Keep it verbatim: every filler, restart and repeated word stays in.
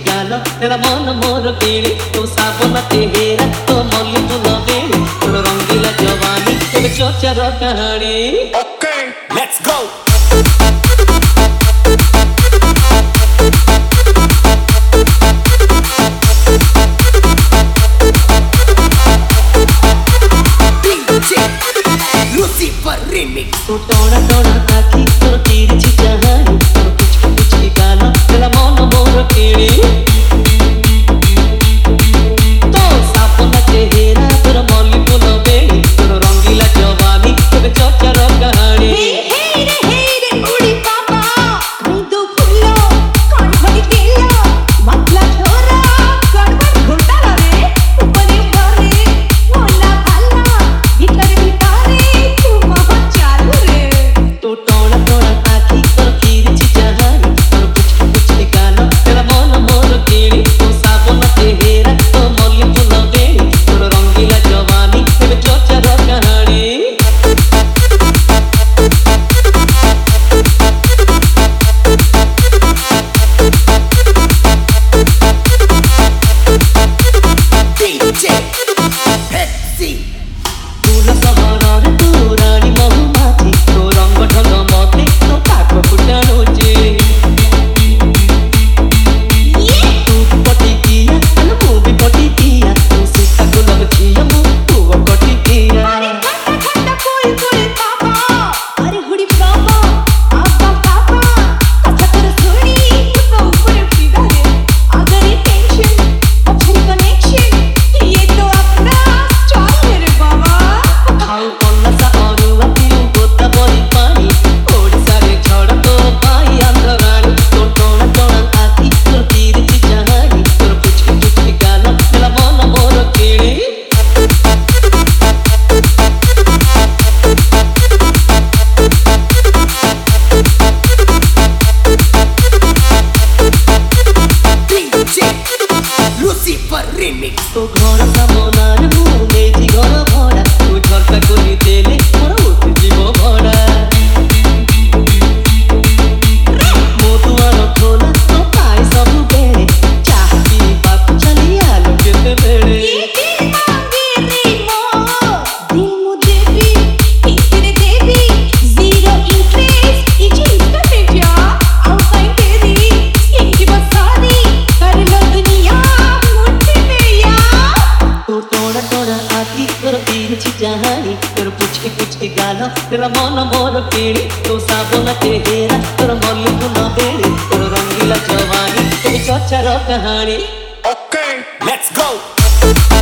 गाल तेरा मन मोर केड़ी तो साबन तेरा तो मल्ली फूल बेड़ी तोर रंगीला जवानी तेरे चोचार कहानी Okay, let's go. Lucifer Remix. तो टोड़ा टोड़ा आखी तोर तिरछी चाहनी तोर पुचकी पुचकी गाल तेरा मन मोर केड़ी तो साबन तेरा तोर मल्ली फूल बेड़ी तोर रंगीला जवानी तेरे चोचार कहानी Remix. तो घर सामनार मुने जी घर भरा तू झरका कोली देले मोर उठ जीव भरा मोतुआर खोला तो पाए सब बेड़े चाह पी बाप चली आलो केते बेड़े जहानी तोर पुचकी पुचकी गाल तेरा मन मोर केड़ी तो साबन तेरा तोर मल्ली फूल बेड़ी तोर रंगीला जवानी तेरी चोचार कहानी Okay, let's go.